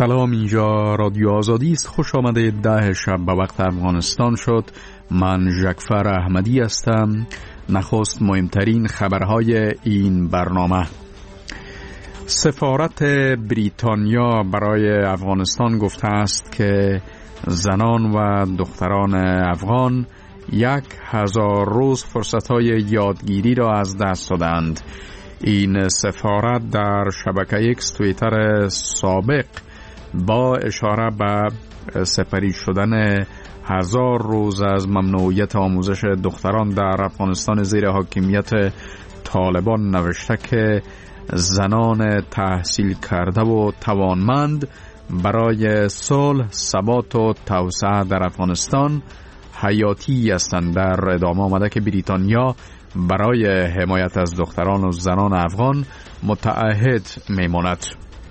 سلام، اینجا رادیو آزادی است. خوش آمده. 10 شب به وقت افغانستان شد. من جعفر احمدی هستم. نخست مهمترین خبرهای این برنامه. سفارت بریتانیا برای افغانستان گفته است که زنان و دختران افغان 1000 روز فرصتهای یادگیری را از دست دادند. این سفارت در شبکه ایکس توییتر سابق با اشاره به سپری شدن 1000 روز از ممنوعیت آموزش دختران در افغانستان زیر حاکمیت طالبان نوشته که زنان تحصیل کرده و توانمند برای صلح، ثبات و توسعه در افغانستان حیاتی هستند. در ادامه آمده که بریتانیا برای حمایت از دختران و زنان افغان متعهد میماند.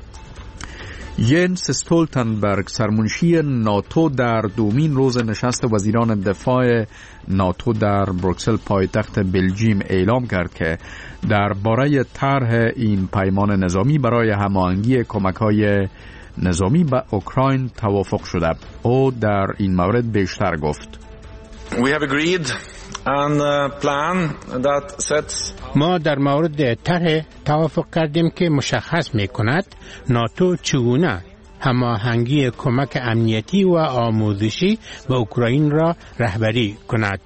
ینس استولتنبرگ، سرمنشی ناتو، در دومین روز نشست وزیران دفاع ناتو در بروکسل پایتخت بلژیم اعلام کرد که درباره طرح این پیمان نظامی برای هماهنگی کمک‌های نظامی به اوکراین توافق شده. او در این مورد بیشتر گفت: ما در مورد طرح توافق کردیم که مشخص می‌کند ناتو چگونه هماهنگی کمک امنیتی و آموزشی به اوکراین را رهبری کند.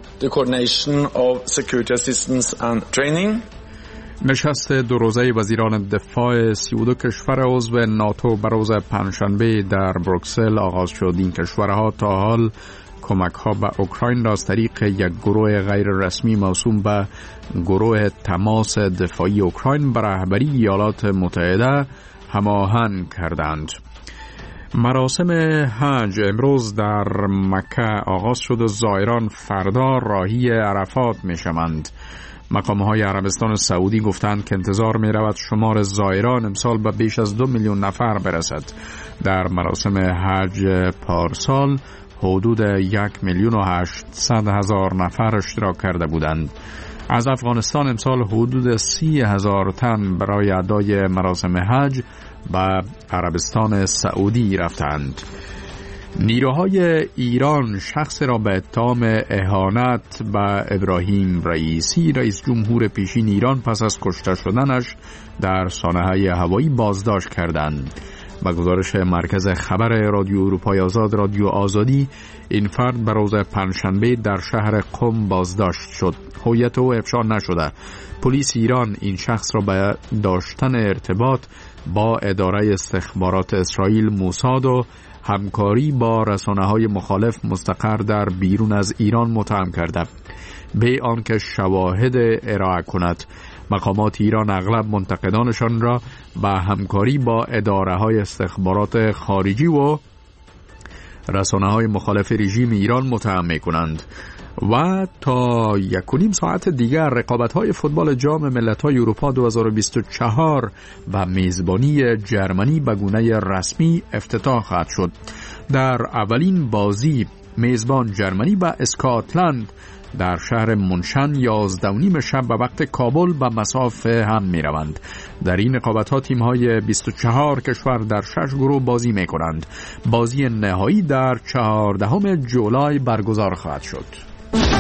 نشست دو روزه وزیران دفاع 32 کشور عضو ناتو بر روز پنجشنبه در بروکسل آغاز شد. این کشورها تا حال کمک ها به اوکراین را از طریق یک گروه غیر رسمی موسوم به گروه تماس دفاعی اوکراین به رهبری ایالات متحده هماهنگ کردند. مراسم حج امروز در مکه آغاز شد و زائران فردا راهی عرفات می شوند. مقام‌های عربستان سعودی گفتند که انتظار می رود شمار زائران امسال به بیش از 2 میلیون نفر برسد. در مراسم حج پارسال حدود 1,800,000 نفر اشتراک کرده بودند. از افغانستان امسال حدود 30,000 تن برای ادای مراسم حج به عربستان سعودی رفتند. نیروهای ایران شخص را به اتهام اهانت به ابراهیم رئیسی، رئیس جمهور پیشین ایران، پس از کشته شدنش در سانحه هوایی بازداشت کردند. با گزارش مرکز خبر رادیو اروپای آزاد، رادیو آزادی، این فرد به روز پنجشنبه در شهر قم بازداشت شد. هویت او افشا نشده. پلیس ایران این شخص را به داشتن ارتباط با اداره استخبارات اسرائیل موساد و همکاری با رسانه‌های مخالف مستقر در بیرون از ایران متهم کرده، به آنکه شواهد ارائه کند. مقامات ایران اغلب منتقدانشان را به همکاری با اداره‌های استخبارات خارجی و رسانه‌های مخالف رژیم ایران متهم می‌کنند. و تا 1.5 ساعت دیگر رقابت‌های فوتبال جام ملت‌های اروپا 2024 و میزبانی جرمنی به گونه رسمی افتتاح خواهد شد. در اولین بازی میزبان جرمنی با اسکاتلند در شهر منشن 11:30 شب به وقت کابل به مسافه هم می روند. در این رقابت‌ها تیم‌های 24 کشور در 6 گروه بازی می کنند. بازی نهایی در 14 جولای برگزار خواهد شد.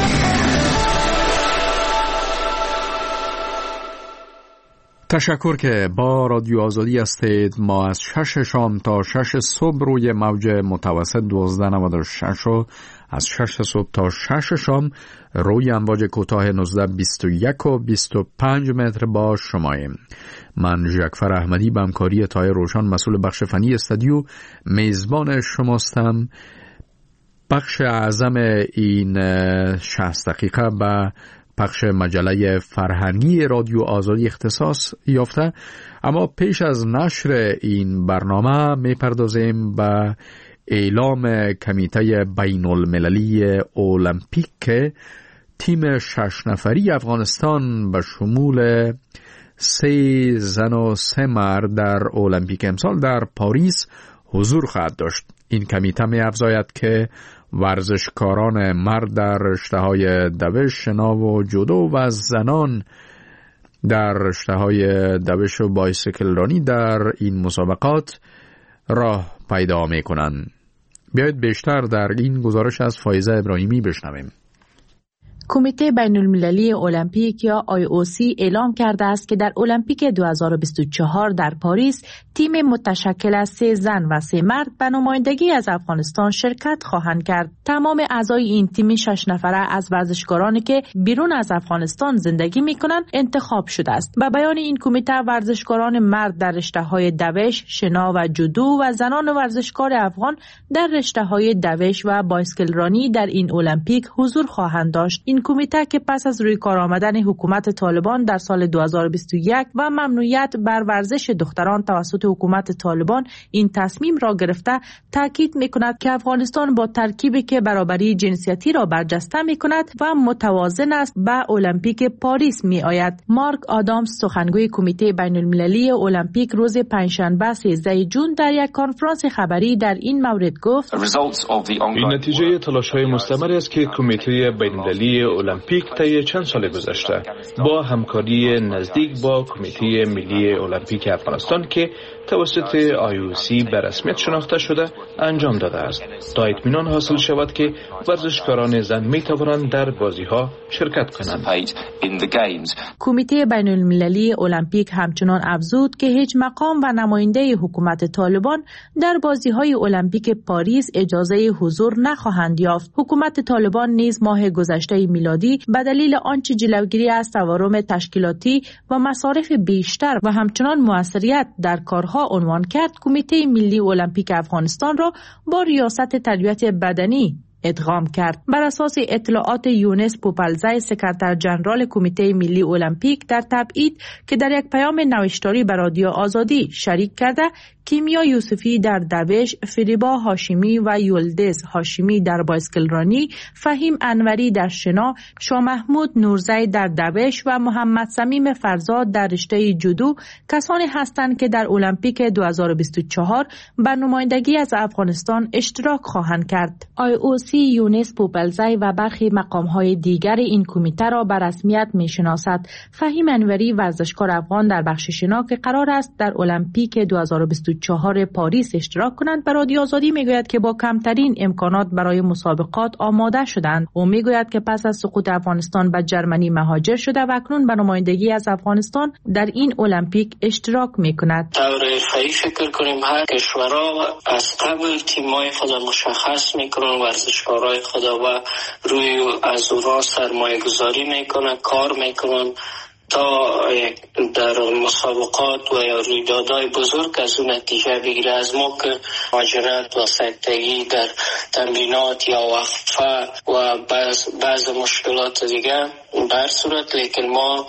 تشکر که با رادیو آزادی هستید. ما از 6 شام تا 6 صبح روی موج متوسط 1296 و از 6 صبح تا 6 شام روی امواج کوتاه 1921 و 25 متر با شماییم. من جعفر احمدی به همکاری طاهر روشن، مسئول بخش فنی استودیو، میزبان شماستم. بخش اعظم این 60 دقیقه به پخش مجله فرهنگی رادیو آزادی اختصاص یافته. اما پیش از نشر این برنامه میپردازیم به اعلام کمیته بین المللی المپیک که تیم 6 نفری افغانستان به شمول 3 زن و 3 مرد در المپیک امسال در پاریس حضور خواهد داشت. این کمیته می‌افزاید که ورزشکاران مرد در رشته‌های دوش، شنا و جودو و زنان در رشته‌های دوش و بایسکل رانی در این مسابقات راه پیدا می کنند. بیایید بیشتر در این گزارش از فایزه ابراهیمی بشنویم. کمیته بین المللی المپیک یا IOC اعلام کرده است که در المپیک 2024 در پاریس تیم متشکل از 3 زن و 3 مرد به نمایندگی از افغانستان شرکت خواهند کرد. تمام اعضای این تیم 6 نفره از ورزشکارانی که بیرون از افغانستان زندگی می‌کنند انتخاب شده است. به بیان این کمیته ورزشکاران مرد در رشته‌های دوش، شنا و جودو و زنان ورزشکار افغان در رشته‌های دوش و بایسکل رانی در این المپیک حضور خواهند داشت. این کمیته که پس از روی کار آمدن حکومت طالبان در سال 2021 و ممنوعیت بر ورزش دختران توسط حکومت طالبان این تصمیم را گرفته، تاکید می‌کند که افغانستان با ترکیبی که برابری جنسیتی را برجسته می‌کند و متوازن است به المپیک پاریس می‌آید. مارک آدامز سخنگوی کمیته بین المللی المپیک روز پنجشنبه 13 جون در یک کنفرانس خبری در این مورد گفت: این نتیجه تلاش‌های مستمر است که کمیته بین المللی المپیک طی چند سال گذشته با همکاری نزدیک با کمیته ملی المپیک افغانستان که توسط IOC به رسمیت شناخته شده انجام داده است تا اطمینان حاصل شود که ورزشکاران زن می توانند در بازی‌ها شرکت کنند. کمیته بین المللی المپیک همچنان افزود که هیچ مقام و نماینده حکومت طالبان در بازی‌های المپیک پاریس اجازه حضور نخواهند یافت. حکومت طالبان نیز ماه گذشته میلادی به دلیل آنچه جلوگیری از تورم تشکیلاتی و مصارف بیشتر و همچنان موثریت در کارها عنوان کرد، کمیته ملی المپیک افغانستان را با ریاست تربیت بدنی ادغام کرد. بر اساس اطلاعات یونس پوپلزای سکرتر جنرال کمیته ملی المپیک در تبعید که در یک پیام نوشتاری به رادیو آزادی شریک کرده، کیمیا یوسفی در دوش، فریبا هاشمی و یلدز هاشمی در بایسکل رانی، فهیم انوری در شنا، شاه محمود نورزی در دوش و محمد سمیم فرزاد در رشته جودو کسانی هستند که در المپیک 2024 به نمایندگی از افغانستان اشتراک خواهند کرد. IOC یونس پوپلزای و برخی مقام‌های دیگر این کمیته را به رسمیت می‌شناسد. فهیم انوری ورزشکار افغان در بخش شنا که قرار است در المپیک 2024 پاریس اشتراک کنند به رادیو آزادی میگوید که با کمترین امکانات برای مسابقات آماده شدند. او میگوید که پس از سقوط افغانستان به جرمنی مهاجر شده و اکنون به نمایندگی از افغانستان در این المپیک اشتراک میکند. طور حرفه‌ای فکر کنیم هر کشورها از قبل تیم‌های خود مشخص میکنن، ورزشکارای خود و روی از اونها سرمایه گذاری میکنن، کار میکنن تا در مسابقات و یا رویدادهای بزرگ از اون نتیجه بگیره. از ما که مهاجرت و سکتگی در تمرینات یا وقفه و بعض مشکلات دیگه در صورت، لیکن ما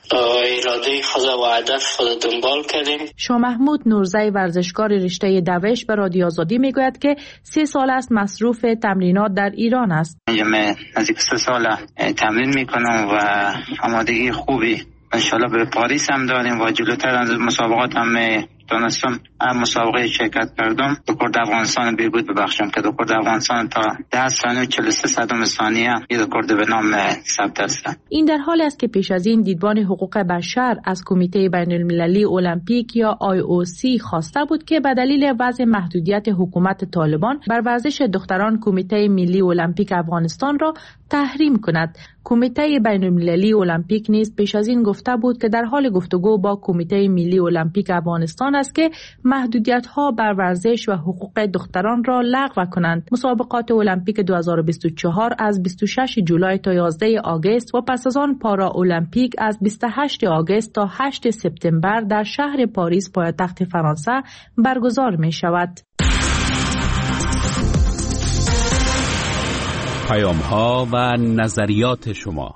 اراده خود و هدف خود دنبال کردیم. شاه محمود نورزی ورزشکار رشته دوش به رادیو آزادی میگوید که 3 سال است مصروف تمرینات در ایران است. من نزدیک 3 سال تمرین میکنم و آمادگی خوبی انشالله به پاریس هم داریم و جلوتر از مسابقات هم دانستم مسابقه شرکت کردم. رکورد افغانستان بهبود ببخشم که رکورد افغانستان تا 10 ثانیه و 43 صدم ثانیه یه رکورد به نام ثبت است. این در حالی است که پیش از این دیدبان حقوق بشر از کمیته بین المللی المپیک یا IOC خواسته بود که به دلیل وضع محدودیت حکومت طالبان بر ورزش دختران کمیته ملی المپیک افغانستان را تحریم کند. کمیته بین المللی المپیک نیز پیش از این گفته بود که در حال گفتگو با کمیته ملی المپیک افغانستان است که محدودیت‌ها بر ورزش و حقوق دختران را لغو کنند. مسابقات المپیک 2024 از 26 جولای تا 11 آگوست و پس از آن پارا المپیک از 28 آگوست تا 8 سپتامبر در شهر پاریس پایتخت فرانسه برگزار می شود. پیام‌ها و نظریات شما.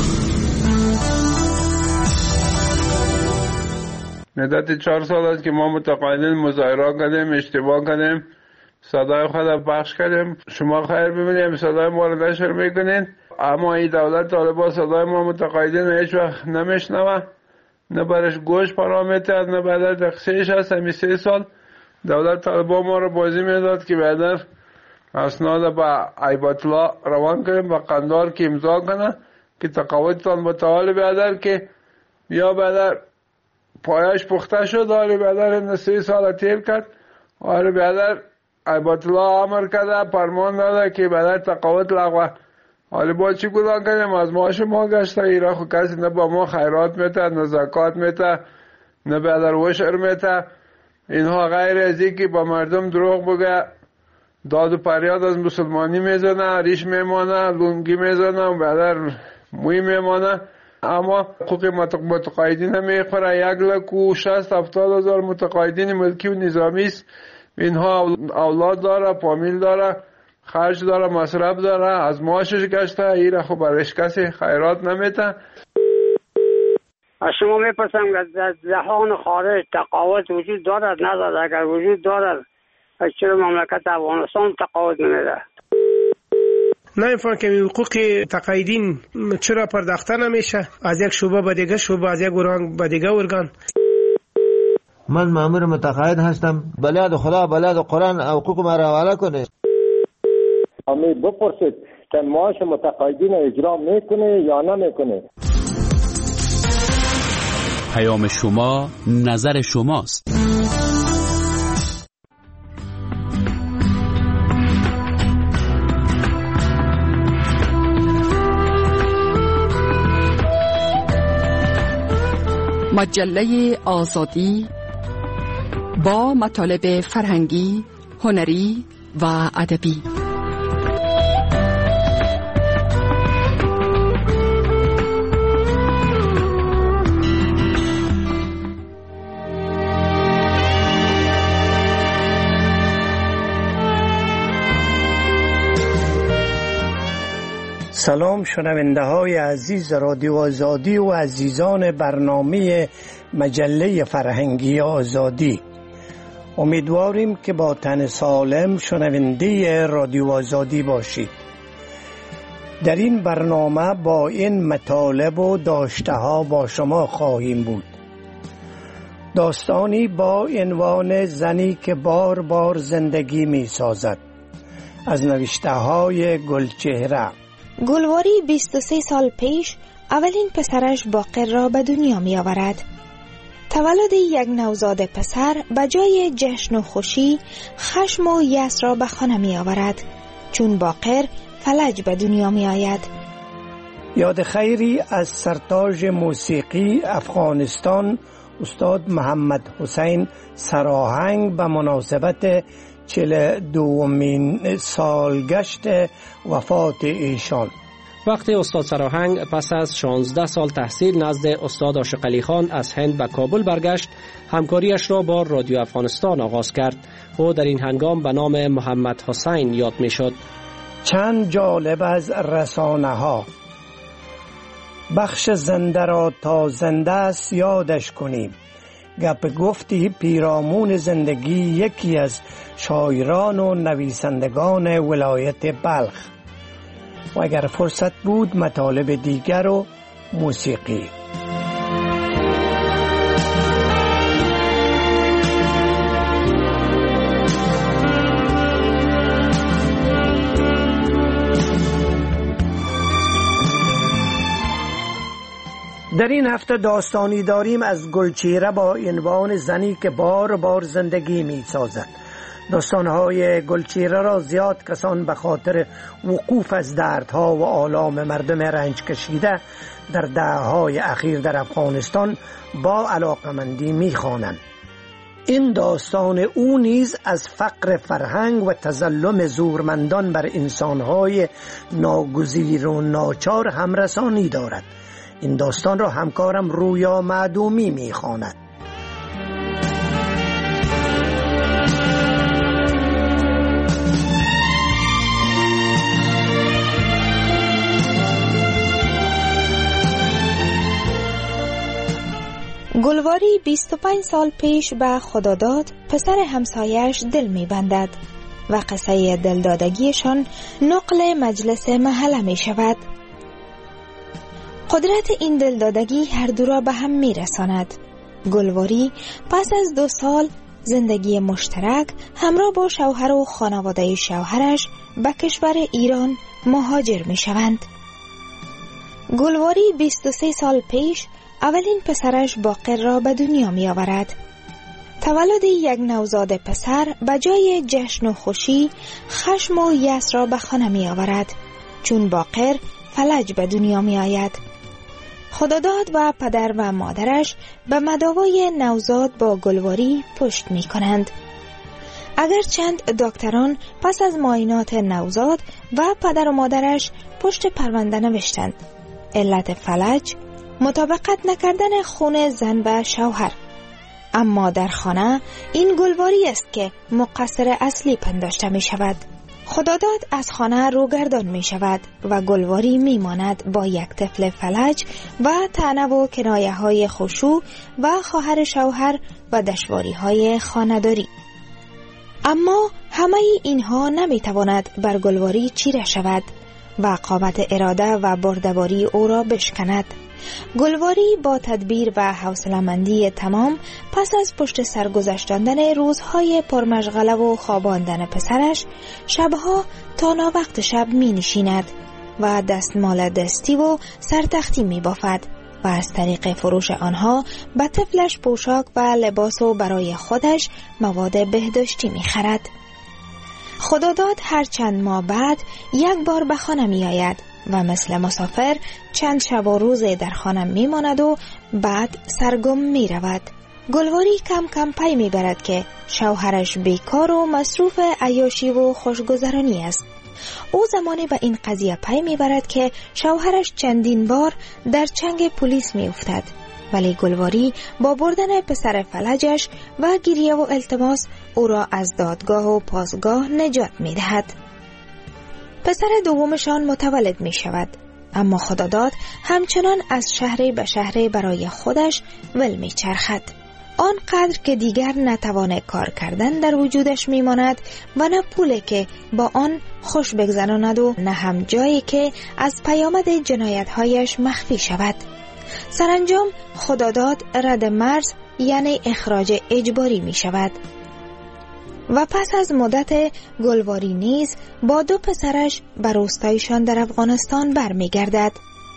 مدت 4 سال است که ما متقاعدین مظاهره کردیم، اشتباه کردیم، صدای خود پخش کردیم. شما خیر ببینید صدای ما رو نشر میکنین، اما این دولت طالبان صدای ما متقاعدین هیچ وقت نمیشنوه، نه برش گوش فرا میتد، نه بعد دقیقش هست. همین 3 سال دولت طالبان ما رو بازی میداد که بعد اسناد با ایبات الله روان کنیم با قندار که امضا کنه که تقاعدتان متعال بیادر که یا بعد پایش پخته شد، داری بعد این 3 سال تیر کرد آره برادر ایبات الله امر کرده، فرمان داده که برادر تقاعد لغوه. حالا با چی گناه کنیم؟ از معاش ما گشته. ایرا خو کسی نه با ما خیرات میته، نه زکات میته، نه برادر وشر میته. اینها غیر از اینکه با مردم دروغ بگه، داد و فریاد از مسلمانی میزنه، ریش میمانه، لونگی میزنه و برادر موی میمانه. اما حقوق متقاعدین میخوره. 1,60,000 متقاعدین ملکی و نظامی است. اینها اولاد داره، فامیل داره، خرج داره، مصرف داره، از معاشش گشته. ایره خب برش کسی خیرات نمیته. از شما میپرسم که در جهان خارج تقاعد وجود دارد ندارد؟ اگر وجود دارد چرا مملکت افغانستان تقاعد نمیده؟ نمیفهم که حقوق تقاعدین چرا پرداخته نمیشه از یک شعبه به دیگه شعبه، از یک ارگان به دیگه ارگان. من مأمور متقاعد هستم، بلاد خدا بلاد قرآن حقوق ما را حواله کنه. امی بپرسید که معاش متقاعدین اجرا میکنه یا نمیکنه. پیام شما نظر شماست. مجله آزادی با مطالب فرهنگی، هنری و ادبی. سلام شنونده های عزیز رادیو آزادی و عزیزان برنامه مجله فرهنگی آزادی. امیدواریم که با تن سالم شنونده رادیو آزادی باشید. در این برنامه با این مطالب و داشته ها با شما خواهیم بود. داستانی با عنوان زنی که بار بار زندگی می سازد، از نوشته های گلچهره. گلواری 23 سال پیش اولین پسرش باقر را به دنیا می آورد. تولد یک نوزاد پسر به جای جشن و خوشی خشم و یأس را به خانه می آورد، چون باقر فلج به دنیا می آید. یاد خیری از سرتاج موسیقی افغانستان استاد محمد حسین سراهنگ به مناسبت 42مین سالگشت وفات ایشان. وقتی استاد سراهنگ پس از 16 سال تحصیل نزد استاد عاشق علی خان از هند به کابل برگشت، همکاریش را با رادیو افغانستان آغاز کرد. او در این هنگام به نام محمد حسین یاد می شد. چند جالب از رسانه ها. بخش زنده را تا زنده است یادش کنیم. گپ گفتی پیرامون زندگی یکی از شاعران و نویسندگان ولایت بلخ. و اگر فرصت بود مطالب دیگر و موسیقی. در این هفته داستانی داریم از گلچهره با عنوان زنی که بار بار زندگی می سازد. داستانهای گلچهره را زیاد کسان به خاطر وقوف از دردها و آلام مردم رنج کشیده در دهه‌های اخیر در افغانستان با علاقمندی می خوانند. این داستان او نیز از فقر فرهنگ و تظلم زورمندان بر انسانهای ناگزیر و ناچار همرسانی دارد. این داستان را همکارم رویا معدومی می‌خواند. گلواری 25 سال پیش به خداداد پسر همسایش دل می‌بندد و قصه دلدادگیشان نقل مجلس محله می‌شود. قدرت این دلدادگی هر دو را به هم میرساند. گلواری پس از 2 سال زندگی مشترک همراه با شوهر و خانواده شوهرش به کشور ایران مهاجر می شوند. گلواری 23 سال پیش اولین پسرش باقر را به دنیا می آورد. تولد یک نوزاد پسر به جای جشن و خوشی خشم و یأس را به خانه می آورد، چون باقر فلج به دنیا می آید. خداداد و پدر و مادرش به مداوای نوزاد با گلواری پشت می کنند. اگرچند دکتران پس از معاینات نوزاد و پدر و مادرش پشت پرونده نوشتند، علت فلج مطابقت نکردن خون زن و شوهر، اما در خانه این گلواری است که مقصر اصلی پنداشته می شود. خداداد از خانه روگردان می شود و گلواری می ماند با یک طفل فلج و طعنه و کنایه های خشوع و خواهر شوهر و دشواری های خانه‌داری. اما همه اینها نمی تواند بر گلواری چیره شود و قامت اراده و بردباری او را بشکند. گلواری با تدبیر و حوصله‌مندی تمام پس از پشت سر گذشتاندن روزهای پرمشغله و خواباندن پسرش، شبها تا ناوقت شب می نشیند و دستمال دستی و سرتختی می بافد و از طریق فروش آنها به طفلش پوشاک و لباس و برای خودش مواد بهداشتی می خرد. خداداد هر چند ماه بعد یک بار به خانه می آید و مثل مسافر چند شب و روز در خانه می ماند و بعد سرگم می رود. گلواری کم کم پی می برد که شوهرش بیکار و مصروف عیاشی و خوشگذرانی است. او زمانی به این قضیه پی می برد که شوهرش چندین بار در چنگ پلیس می افتد، ولی گلواری با بردن پسر فلجش و گریه و التماس او را از دادگاه و پاسگاه نجات می دهد. پسر دومشان متولد می شود، اما خداداد همچنان از شهری به شهری برای خودش ول می چرخد. آنقدر که دیگر نتوان کار کردن در وجودش می ماند و نه پولی که با آن خوش بگذراند و نه هم جایی که از پیامد جنایت‌هایش مخفی شود. سرانجام خداداد رد مرز یعنی اخراج اجباری می شود و پس از مدت گلواری نیز با دو پسرش به روستایشان در افغانستان برمی گردد.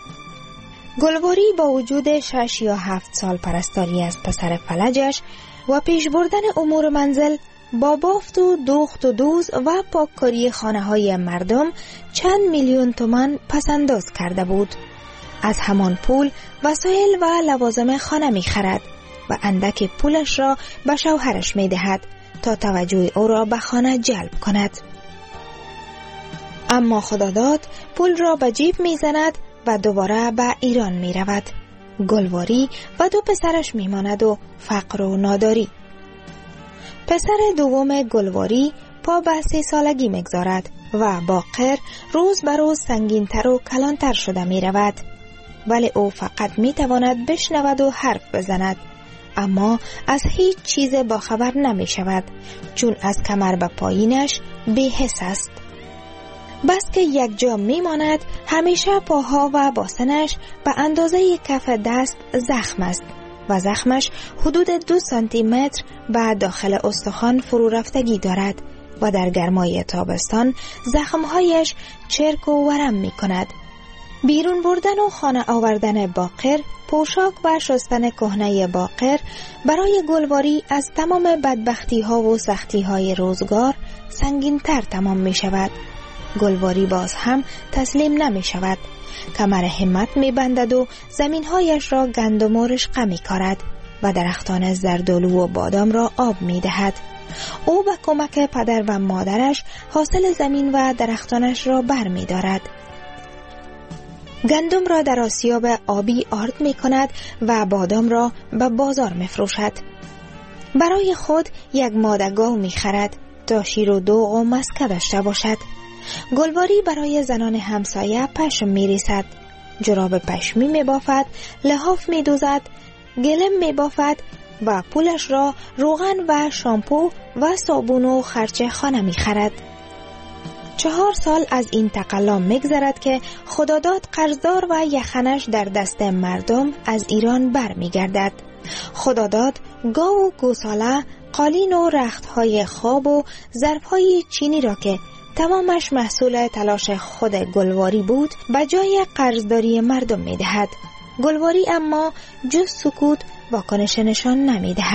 گلواری با وجود 6 یا 7 سال پرستاری از پسر فلجش و پیش بردن امور منزل با بافت و دوخت و دوز و پاککاری خانه های مردم چند میلیون تومان پسنداز کرده بود. از همان پول وسایل و لوازم خانه می خرد و اندک پولش را به شوهرش می دهد تا توجه او را به خانه جلب کند. اما خداداد پول را به جیب می زند و دوباره به ایران می رود. گلواری و دو پسرش می ماند و فقر و ناداری. پسر دوم گلواری پا به 30 سالگی می گذارد و باقر روز به روز سنگین‌تر و کلانتر شده می رود. ولی او فقط می تواند بشنود و حرف بزند، اما از هیچ چیز باخبر نمی شود، چون از کمر به پایینش بی‌حس است. بس که یک جا می ماند، همیشه پاها و باسنش به اندازه کف دست زخم است و زخمش حدود 2 سانتی متر به داخل استخوان فرو رفتگی دارد و در گرمای تابستان زخمهایش چرک و ورم می کند. بیرون بردن و خانه آوردن باقر، پوشاک و شستن کهنه باقر برای گلواری از تمام بدبختی ها و سختی های روزگار سنگین تر تمام می شود. گلواری باز هم تسلیم نمی شود. کمر همت می بندد و زمین هایش را گندم و رشقه می کارد و درختان زردالو و بادام را آب می دهد. او به کمک پدر و مادرش حاصل زمین و درختانش را بر می دارد. گندم را در آسیاب آبی آرد می کند و بادام را به بازار می فروشد. برای خود یک مادگاه می خرد تا شیر و دوغ و مسکه داشته باشد. گلواری برای زنان همسایه پشم می ریسد، جراب پشمی می بافد، لحاف می دوزد، گلم می بافد و پولش را روغن و شامپو و صابون و خرچه خانه می خرد. 4 سال از این تقلا می‌گذرد که خداداد قرضدار و یخنش در دست مردم از ایران بر می‌گردد. خداداد گاو و گوساله، قالین و رختهای خواب و ظرفهای چینی را که تمامش محصول تلاش خود گلواری بود به جای قرضداری مردم می‌دهد. گلواری اما جز سکوت واکنش نشان نمی‌دهد.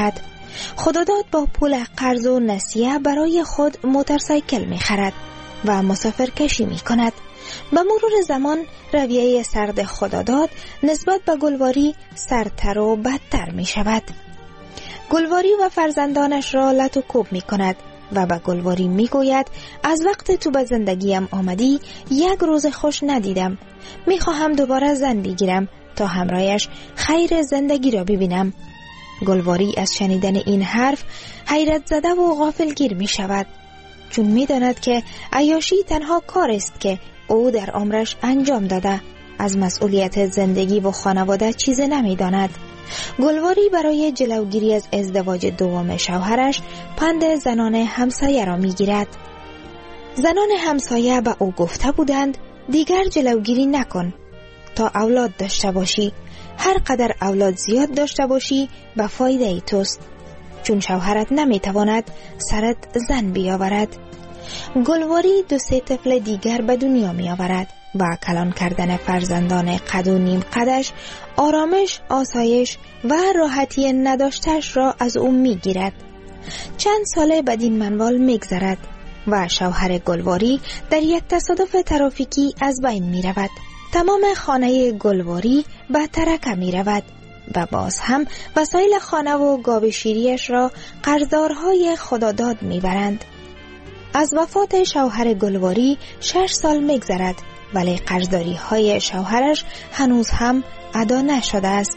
خداداد با پول قرض و نسیه برای خود موتورسایکل می خرد و مسافرکشی می کند. به مرور زمان رویه سرد خداداد نسبت به گلواری سردتر و بدتر می شود. گلواری و فرزندانش را لط و کوب می کند و به گلواری می گوید از وقت تو به زندگیم آمدی یک روز خوش ندیدم. می خواهم دوباره زن بگیرم تا همراهش خیر زندگی را ببینم. گلواری از شنیدن این حرف حیرت زده و غافلگیر می شود، چون می داند که عیاشی تنها کار است که او در عمرش انجام داده. از مسئولیت زندگی و خانواده چیز نمی داند. گلواری برای جلوگیری از ازدواج دوم شوهرش پند زنان همسایه را می گیرد. زنان همسایه به او گفته بودند دیگر جلوگیری نکن تا اولاد داشته باشی. هر قدر اولاد زیاد داشته باشی به فایده ای توست، چون شوهرت نمی تواند سرت زن بیاورد. گلواری 2-3 طفل دیگر به دنیا می آورد و کلان کردن فرزندان قد و نیم قدش آرامش، آسایش و راحتی نداشتش را از او می گیرد. چند ساله بدین منوال می گذرد و شوهر گلواری در یک تصادف ترافیکی از بین می رود. تمام خانه گلواری به ترکه می رود و باز هم وسایل خانه و گاو شیریش را قرضدارهای خداداد می برند. از وفات شوهر گلواری 6 سال می گذرد، ولی قرضداری های شوهرش هنوز هم ادا نشده است.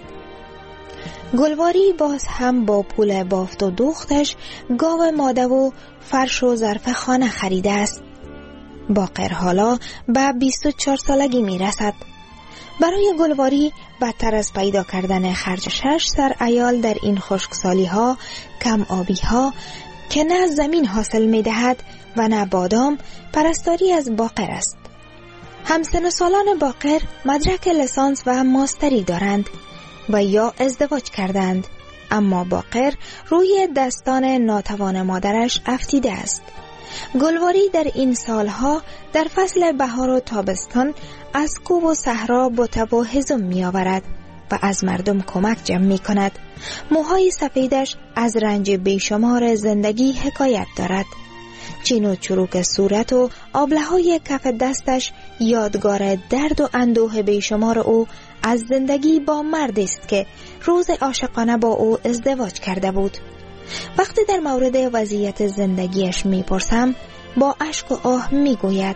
گلواری باز هم با پول بافت و دوختش گاو ماده و فرش و ظرف خانه خریده است. باقر حالا به 24 سالگی می رسد. برای گلواری بدتر از پیدا کردن خرج 6 سر عیال در این خشکسالی ها، کم آبی ها که نه زمین حاصل می دهد و نه بادام، پرستاری از باقر است. همسن سالان باقر مدرک لیسانس و ماستری دارند و یا ازدواج کردند، اما باقر روی دستان ناتوان مادرش افتیده است. گلواری در این سالها در فصل بهار و تابستان از کوه و صحرا بوته و هزم می آورد و از مردم کمک جمع می کند. موهای سفیدش از رنج بیشمار زندگی حکایت دارد. چین و چروک صورت و آبله‌های کف دستش یادگار درد و اندوه بیشمار او از زندگی با مردی است که روز عاشقانه با او ازدواج کرده بود. وقتی در مورد وضعیت زندگیش میپرسم با اشک و آه میگوید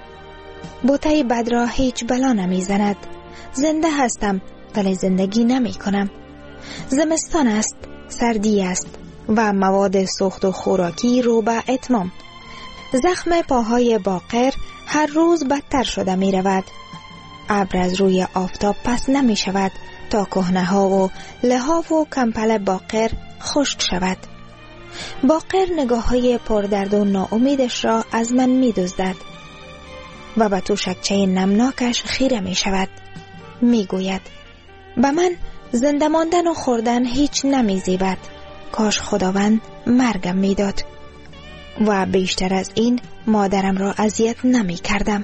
بوته بد را هیچ بلا نمیزند. زنده هستم ولی زندگی نمی کنم. زمستان است، سردی است و مواد سوخت و خوراکی رو به اتمام. زخم پاهای باقر هر روز بدتر شده می رود. ابر از روی آفتاب پس نمی شود تا کهنه ها و لحاف و کمپل باقر خشک شود. باقر نگاه های پردرد و ناامیدش را از من می دزدد و به توشکچه نمناکش خیره می شود. می گوید به من زنده ماندن و خوردن هیچ نمی زیبد. کاش خداوند مرگم می داد و بیشتر از این مادرم را اذیت نمی کردم.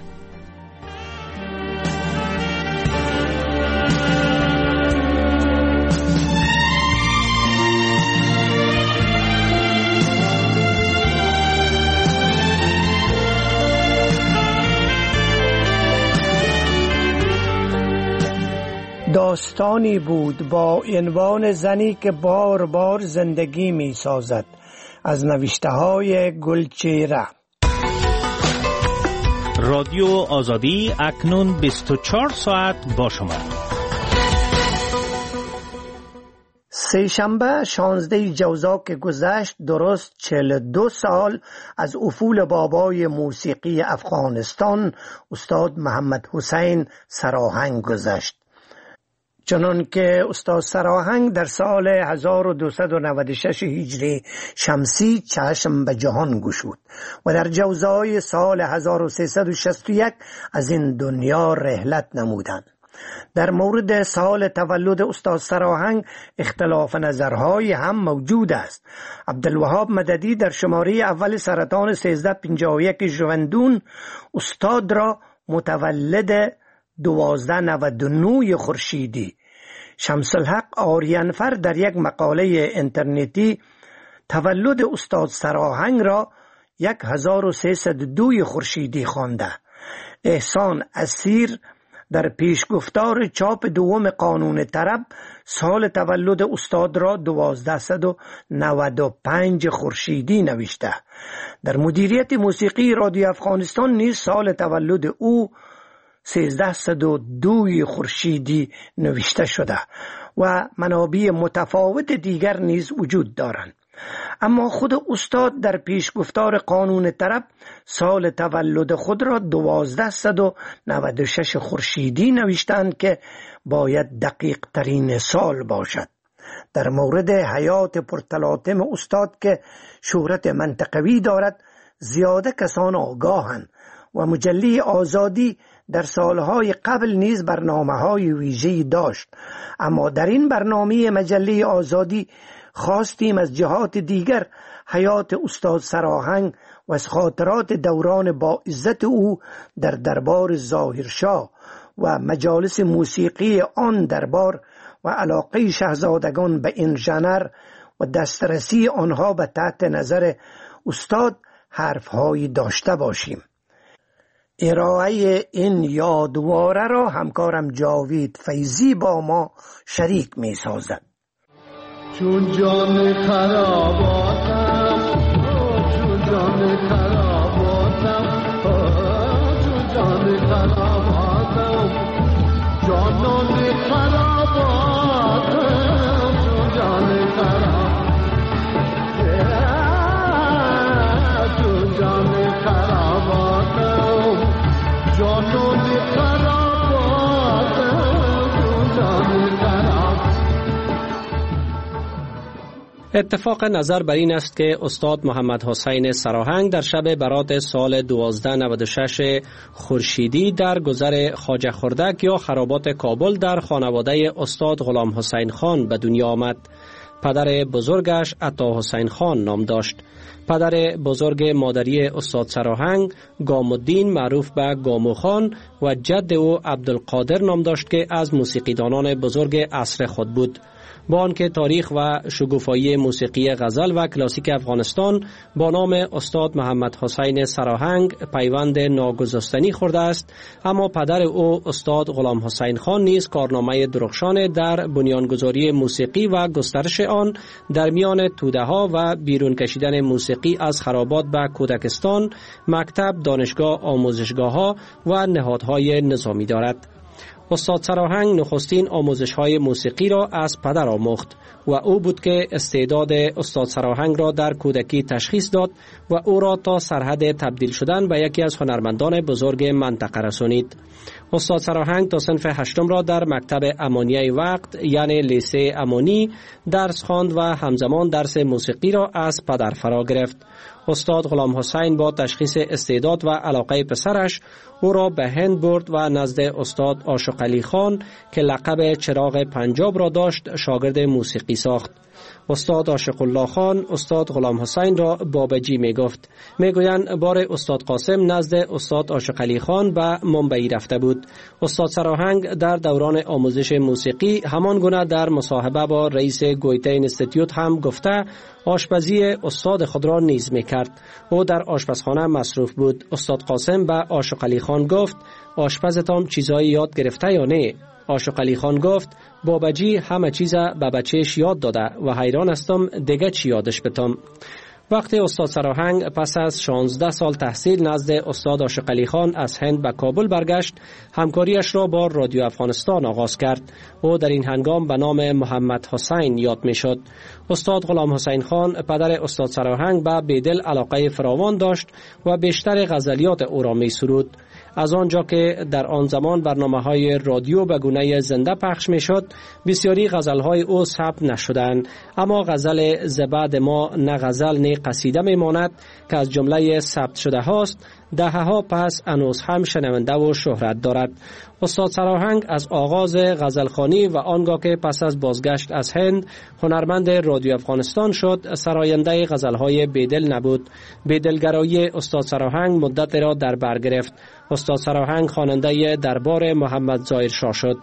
داستانی بود با عنوان زنی که بار بار زندگی می سازد، از نوشته های گلچهره. رادیو آزادی اکنون 24 ساعت با شما. سه‌شنبه 16 جوزا که گذشت درست 42 سال از افول بابای موسیقی افغانستان استاد محمد حسین سراهنگ گذشت. چنان که استاد سراهنگ در سال 1296 هجری شمسی چشم به جهان گشود و در جوزای سال 1361 از این دنیا رحلت نمودند. در مورد سال تولد استاد سراهنگ اختلاف نظرهای هم موجود است. عبدالوهاب مددی در شماره اول سرطان 1351 ژوئندون استاد را متولد 1299 خورشیدی، شمس الحق آریانفر در یک مقاله اینترنتی تولد استاد سراهنگ را 1302 خورشیدی خوانده. احسان اسیر در پیشگفتار چاپ دوم قانون طرب سال تولد استاد را 1295 خورشیدی نوشته. در مدیریت موسیقی رادیو افغانستان نیز سال تولد او 1302 خورشیدی نوشته شده و منابع متفاوت دیگر نیز وجود دارند. اما خود استاد در پیشگفتار قانون طرب سال تولد خود را 1296 خورشیدی نوشتند که باید دقیق ترین سال باشد. در مورد حیات پرتلاطم استاد که شهرت منطقوی دارد زیاده کسان آگاهند و مجله آزادی در سالهای قبل نیز برنامه‌های ویژه‌ای داشت، اما در این برنامه مجله آزادی خواستیم از جهات دیگر حیات استاد سراهنگ و از خاطرات دوران با عزت او در دربار ظاهرشاه و مجالس موسیقی آن دربار و علاقه شاهزادگان به این ژانر و دسترسی آنها به تحت نظر استاد حرفهایی داشته باشیم. ارائه این یادواره را همکارم جاوید فیضی با ما شریک می سازد. چون جان خراباتم، چون جان خراباتم، چون جان خراباتم، جانان خراباتم، چون جان خراباتم، چون جان خراباتم، جانان خراباتم، چون جان خراباتم. اتفاق نظر بر این است که استاد محمد حسین سراهنگ در شب برات سال 1296 خورشیدی در گذر خواجه خردک یا خرابات کابل در خانواده استاد غلام حسین خان به دنیا آمد. پدر بزرگش عطا حسین خان نام داشت. پدر بزرگ مادری استاد سراهنگ گامالدین معروف به گامو خان و جد او عبدالقادر نام داشت که از موسیقیدانان بزرگ عصر خود بود. با آنکه تاریخ و شگوفایی موسیقی غزل و کلاسیک افغانستان با نام استاد محمد حسین سراهنگ پیوند ناگسستنی خورده است، اما پدر او استاد غلام حسین خان نیز کارنامه درخشان در بنیانگذاری موسیقی و گسترش آن در میان توده ها و بیرون کشیدن موسیقی از خرابات به کودکستان، مکتب، دانشگاه، آموزشگاه ها و نهادهای نظامی دارد. استاد سراهنگ نخستین آموزش‌های موسیقی را از پدر آموخت و او بود که استعداد استاد سراهنگ را در کودکی تشخیص داد و او را تا سرحد تبدیل شدن به یکی از هنرمندان بزرگ منطقه رسانید. استاد سراهنگ تا صنف هشتم را در مکتب امانیه وقت یعنی لیسه امانی درس خواند و همزمان درس موسیقی را از پدر فرا گرفت. استاد غلام حسین با تشخیص استعداد و علاقه پسرش او را به هند برد و نزد استاد عاشق علی خان که لقب چراغ پنجاب را داشت شاگرد موسیقی ساخت. استاد عاشق الله خان استاد غلام حسین را بابجی می گفت. می گویند بار استاد قاسم نزد استاد عاشق علی خان به منبعی رفته بود. استاد سراهنگ در دوران آموزش موسیقی همان گونه در مصاحبه با رئیس گویته اینستیتوت هم گفته آشپزی استاد خود را نیز می کرد. او در آشپزخانه مصروف بود. استاد قاسم به عاشق علی خان گفت آشپزتان چیزایی یاد گرفته یا نه؟ عاشق علی خان گفت بابجی همه چیز به بچهش یاد داده و حیران هستم دیگه چی یادش بتم. وقتی استاد سراهنگ پس از 16 سال تحصیل نزد استاد عاشق علی خان از هند به کابل برگشت، همکاریش را با رادیو افغانستان آغاز کرد. او در این هنگام به نام محمد حسین یاد می شد. استاد غلام حسین خان پدر استاد سراهنگ به بیدل علاقه فراوان داشت و بیشتر غزلیات او را می سرود. از آنجا که در آن زمان برنامه‌های رادیو به گونه زنده پخش می‌شد، بسیاری غزل‌های او ثبت نشدند، اما غزل زبد ما نه غزل نه قصیده می‌ماند که از جمله ثبت شده هاست، دهه‌ها پس هنوز هم شنونده و شهرت دارد. استاد سراهنگ از آغاز غزلخوانی و آنگاه که پس از بازگشت از هند هنرمند رادیو افغانستان شد، سراینده غزل‌های بیدل نبود. بیدلگرایی استاد سراهنگ مدت را در بر گرفت. استاد سراهنگ خواننده دربار محمد ظاهرشاه شد.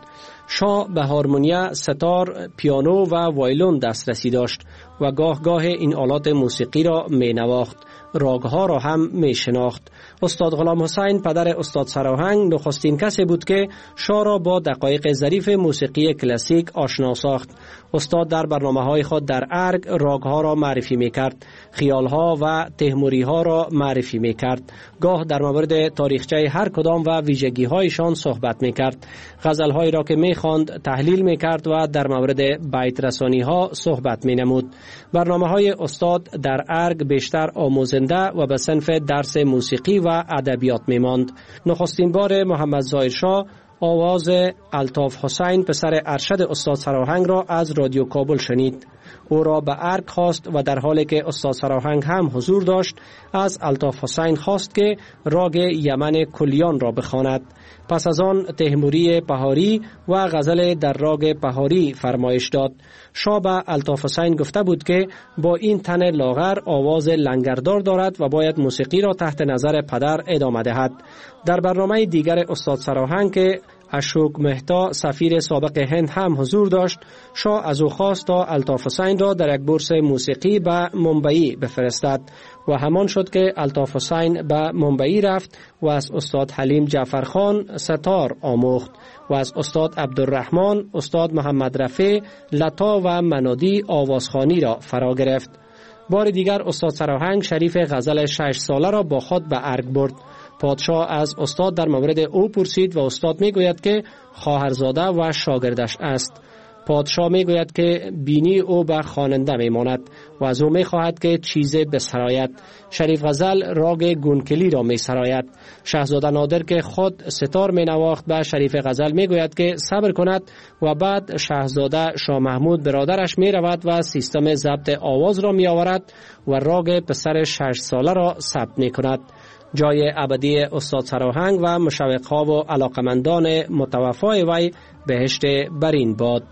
شاه به هارمونیا، ستار، پیانو و وایلون دسترسی داشت و گاه گاه این آلات موسیقی را می نواخت. راگها را هم می شناخت. استاد غلام حسین پدر استاد سراهنگ نخستین کسی بود که شاه را با دقایق ظریف موسیقی کلاسیک آشنا ساخت. استاد در برنامه‌های خود در ارگ راگها را معرفی می‌کرد، خیال‌ها و تحموری‌ها را معرفی می‌کرد. گاه در مورد تاریخچه هر کدام و ویژگی‌هایشان صحبت می‌کرد. غزل‌هایی را که می‌خواند تحلیل می‌کرد و در مورد بیت رسانی‌ها صحبت می‌نمود. برنامه‌های استاد در ارگ بیشتر آموزنده و به صنف درس موسیقی و ادبیات می‌ماند. نخستین بار محمد ظاهر شاه آواز الطاف حسین پسر ارشد استاد سراهنگ را از رادیو کابل شنید. او را به ارگ خواست و در حالی که استاد سراهنگ هم حضور داشت از الطاف حسین خواست که راگ یمن کلیان را بخواند. پس از آن تحموری پهاری و غزل در راگ پهاری فرمایش داد. شاه به الطاف حسین گفته بود که با این تن لاغر آواز لنگردار دارد و باید موسیقی را تحت نظر پدر ادامه دهد. در برنامه دیگر استاد سراهنگ که اشوک مهتا سفیر سابق هند هم حضور داشت، شاه از او خواست تا الطاف حسین را در یک بورس موسیقی به ممبئی بفرستد و همان شد که الطاف حسین به ممبئی رفت و از استاد حلیم جعفرخان ستار آموخت و از استاد عبدالرحمن، استاد محمد رفیع، لتا و منادی آوازخوانی را فرا گرفت. بار دیگر استاد سراهنگ شریف غزل 6 ساله را با خود به ارگ برد. پادشاه از استاد در مورد او پرسید و استاد میگوید که خواهرزاده و شاگردش است. پادشاه میگوید که بینی او به خواننده میماند و از او میخواهد که چیزی بسراید. شریف غزل راگ گونکلی را میسراید. شاهزاده نادر که خود ستار مینواخت به شریف غزل میگوید که صبر کند و بعد شاهزاده شاه محمود برادرش میرود و سیستم ضبط آواز را میآورد و راگ پسر 6 ساله را ثبت میکند. جای ابدی استاد سراهنگ و مشوق‌ها و علاقمندان متوفای وی بهشت برین باد.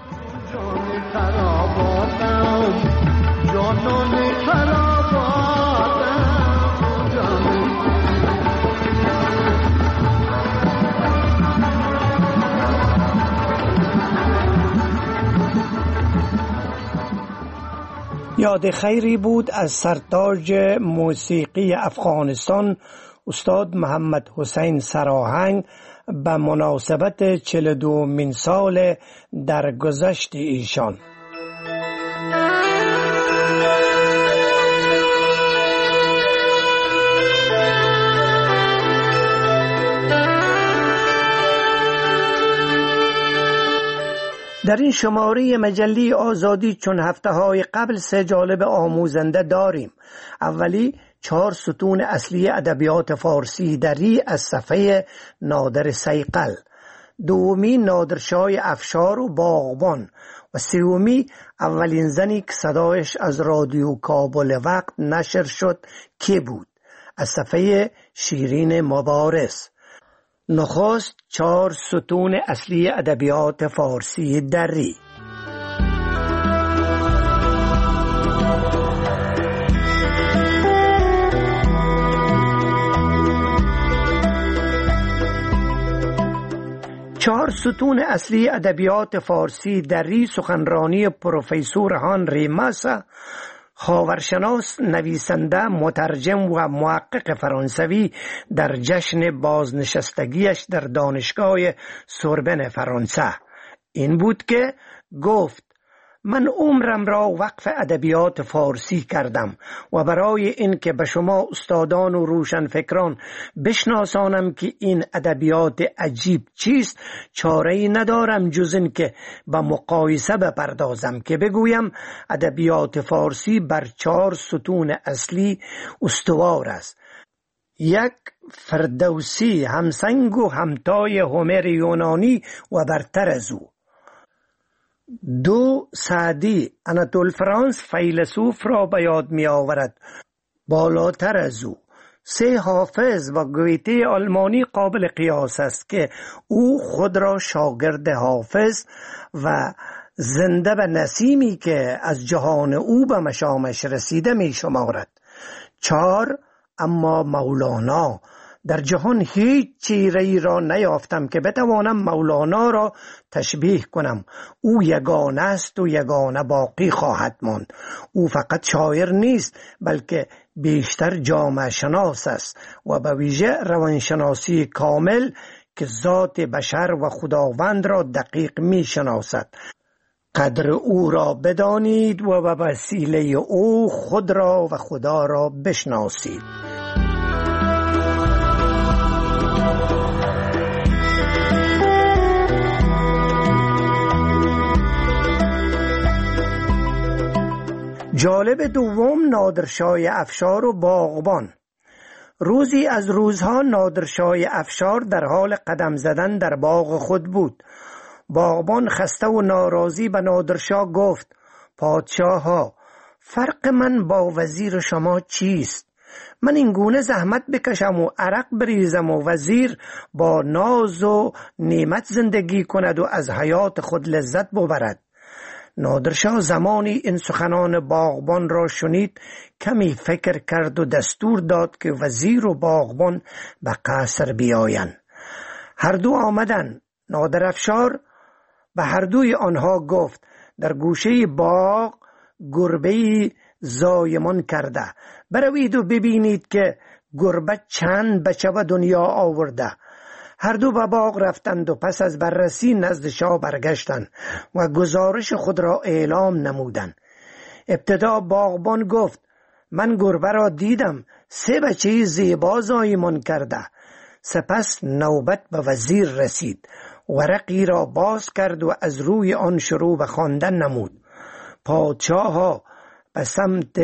یاد خیری بود از سرتاج موسیقی افغانستان استاد محمد حسین سراهنگ به مناسبت 42 سال درگذشت ایشان. در این شماره مجله آزادی چون هفته‌های قبل 3 جالب آموزنده داریم. اولی 4 ستون اصلی ادبیات فارسی دری از صفحه نادر صیقل، دومی نادرشاه افشار و باغبان و سومی اولین زنی که صدایش از رادیو کابل وقت نشر شد که بود از صفحه شیرین مبارز. نخست 4 ستون اصلی ادبیات فارسی دری. چهار ستون اصلی ادبیات فارسی دری سخنرانی پروفسور هانری ماسا، خاورشناس، نویسنده، مترجم و محقق فرانسوی در جشن بازنشستگیش در دانشگاه سوربن فرانسه. این بود که گفت: من عمرم را وقف ادبیات فارسی کردم و برای این که به شما استادان و روشنفکران بشناسانم که این ادبیات عجیب چیست، چاره‌ای ندارم جز این که به مقایسه بپردازم که بگویم ادبیات فارسی بر 4 ستون اصلی استوار است. 1. فردوسی، همسنگ و همتای هومر یونانی و برتر از او. 2. سعدی، آناتول فرانس فیلسوف را به یاد می آورد، بالاتر از او. 3. حافظ و گویته آلمانی قابل قیاس است که او خود را شاگرد حافظ و زنده به نسیمی که از جهان او به مشامش رسیده می شمارد. 4. اما مولانا، در جهان هیچ چیره‌ای را نیافتم که بتوانم مولانا را تشبیه کنم. او یگانه است و یگانه باقی خواهد ماند. او فقط شاعر نیست بلکه بیشتر جامعه شناس است و به ویژه روانشناسی کامل که ذات بشر و خداوند را دقیق می شناسد. قدر او را بدانید و به وسیله او خود را و خدا را بشناسید. جالب دوم نادرشاه افشار و باغبان. روزی از روزها نادرشاه افشار در حال قدم زدن در باغ خود بود. باغبان خسته و ناراضی به نادرشاه گفت: پادشاها، فرق من با وزیر شما چیست؟ من این گونه زحمت بکشم و عرق بریزم و وزیر با ناز و نعمت زندگی کند و از حیات خود لذت ببرد. نادرشاه زمانی این سخنان باغبان را شنید، کمی فکر کرد و دستور داد که وزیر و باغبان به قصر بیایند. هر دو آمدند. نادر افشار به هر دوی آنها گفت: در گوشه باغ گربه‌ای زایمان کرده، بروید و ببینید که گربه چند بچه به دنیا آورده. هر دو به باغ رفتند و پس از بررسی نزد شاه برگشتند و گزارش خود را اعلام نمودند. ابتدا باغبان گفت: من گربه را دیدم، 3 بچه زیبا زایمان کرده. سپس نوبت به وزیر رسید. ورقی را باز کرد و از روی آن شروع به خواندن نمود: پادشاها، به سمت